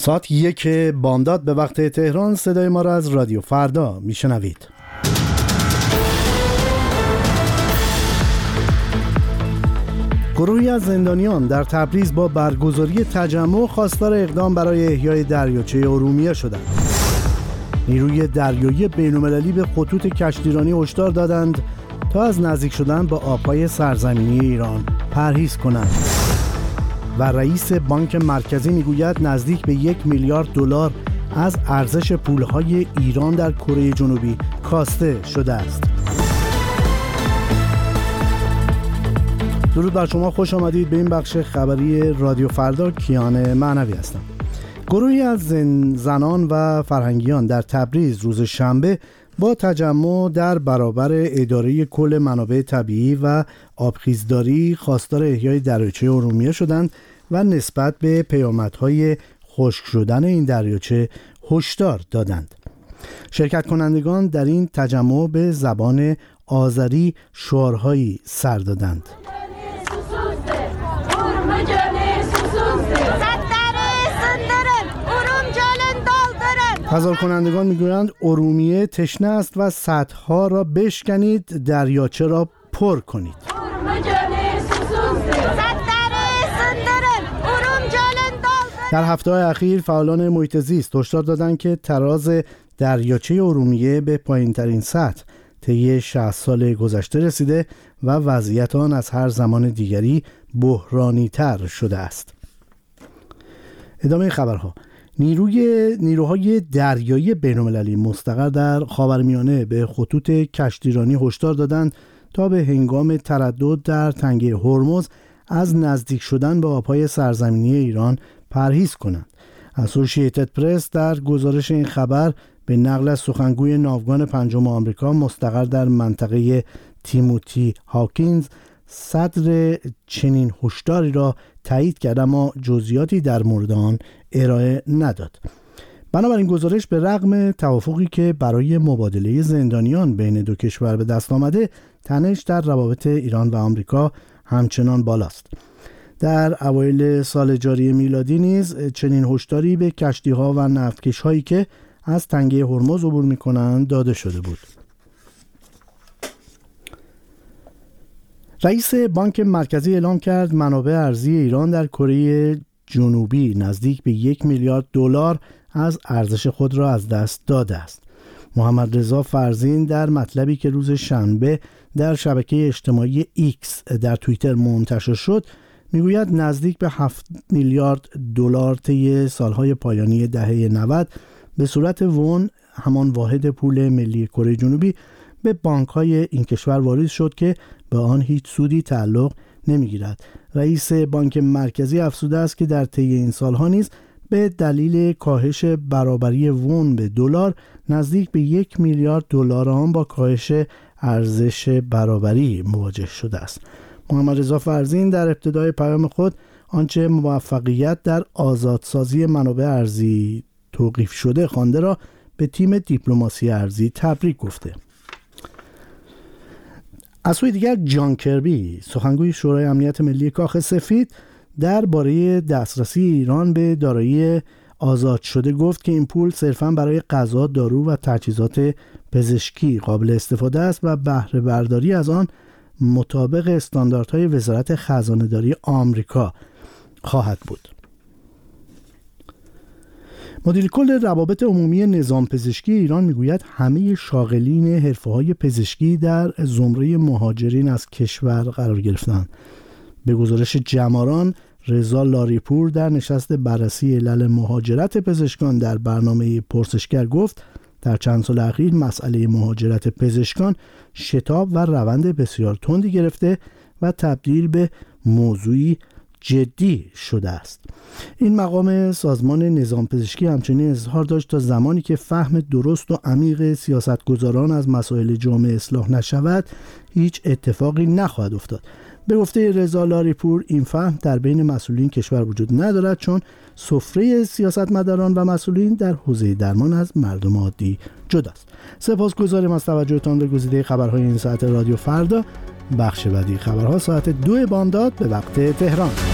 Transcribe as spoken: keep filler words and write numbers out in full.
ساعت یک بامداد به وقت تهران. صدای ما را از رادیو فردا میشنوید. گروهی از زندانیان در تبریز با برگزاری تجمع خواستار اقدام برای احیای دریاچه ارومیه شدند. نیروی دریایی بین‌المللی به خطوط کشتیرانی هشدار دادند تا از نزدیک شدن به آب‌های سرزمینی ایران پرهیز کنند. و رئیس بانک مرکزی میگوید نزدیک به یک میلیارد دلار از ارزش پولهای ایران در کره جنوبی کاسته شده است. درود بر شما، خوش آمدید به این بخش خبری رادیو فردا. کیان معنوی هستم. گروهی از زن زنان و فرهنگیان در تبریز روز شنبه با تجمع در برابر اداره کل منابع طبیعی و آبخیزداری خواستار احیای دریاچه ارومیه شدند و نسبت به پیامدهای خشک شدن این دریاچه هشدار دادند. شرکت کنندگان در این تجمع به زبان آذری شعارهایی سر دادند. تظاهر کنندگان میگویند ارومیه تشنه است و سدها را بشکنید، دریاچه را پر کنید. در هفته‌های اخیر فعالان محیط زیست هشدار دادند که تراز دریاچه ارومیه به پایین‌ترین سطح طی شصت سال گذشته رسیده و وضعیت آن از هر زمان دیگری بحرانی‌تر شده است. ادامه خبرها. نیروی نیروهای دریایی بین‌المللی مستقر در خاورمیانه به خطوط کشتیرانی هشدار دادند تا به هنگام تردد در تنگه هرمز از نزدیک شدن به آب‌های سرزمینی ایران پرهیز کنند. اسوسییتد پرس در گزارش این خبر به نقل از سخنگوی ناوگان پنجم آمریکا مستقر در منطقه تیموتی هاکینز صدر چنین هشداری را تایید کرد، اما جزئیاتی در مورد آن ارائه نداد. بنابراین گزارش به رغم توافقی که برای مبادله زندانیان بین دو کشور به دست آمده، تنش در روابط ایران و آمریکا همچنان بالاست. در اوایل سال جاری میلادی نیز چنین هشداری به کشتی‌ها و نفتکش‌هایی که از تنگه هرمز عبور می‌کنند داده شده بود. رئیس بانک مرکزی اعلام کرد منابع ارزی ایران در کره جنوبی نزدیک به یک میلیارد دلار از ارزش خود را از دست داده است. محمد رضا فرزین در مطلبی که روز شنبه در شبکه اجتماعی ایکس در توییتر منتشر شد میگوید نزدیک به هفت میلیارد دلار طی سالهای پایانی دهه نود به صورت وون، همان واحد پول ملی کره جنوبی، به بانک‌های این کشور واریز شد که به آن هیچ سودی تعلق نمی‌گیرد. رئیس بانک مرکزی افزوده است که در طی این سالها نیز به دلیل کاهش برابری وون به دلار نزدیک به یک میلیارد دلار آن با کاهش ارزش برابری مواجه شده است. محمد رضا فرزین در ابتدای پیام خود آنچه موفقیت در آزادسازی منابع ارزی توقیف شده خوانده را به تیم دیپلماسی ارزی تبریک گفته. از سوی دیگر جان کربی، سخنگوی شورای امنیت ملی کاخ سفید، درباره دسترسی ایران به دارایی آزاد شده گفت که این پول صرفاً برای غذا، دارو و تجهیزات پزشکی قابل استفاده است و بهره برداری از آن مطابق استانداردهای وزارت خزانه‌داری آمریکا خواهد بود. مدیر کل روابط عمومی نظام پزشکی ایران میگوید همه شاغلین حرفه‌های پزشکی در زمره مهاجرین از کشور قرار گرفتند. به گزارش جماران، رضا لاریپور در نشست بررسی علل مهاجرت پزشکان در برنامه پرسشگر گفت در چند سال اخیر مسئله مهاجرت پزشکان شتاب و روند بسیار تندی گرفته و تبدیل به موضوعی جدی شده است. این مقام سازمان نظام پزشکی همچنین اظهار داشت تا زمانی که فهم درست و عمیق سیاستگزاران از مسائل جامعه اصلاح نشود، هیچ اتفاقی نخواهد افتاد. به گفته رضا لاریپور، این فهم در بین مسئولین کشور وجود ندارد، چون سفره سیاستمداران و مسئولین در حوزه درمان از مردم عادی جداست. سپاسگزاریم از توجهتان به گزیده خبرهای این ساعت رادیو فردا. بخش بعدی خبرها ساعت دو بامداد به وقت تهران.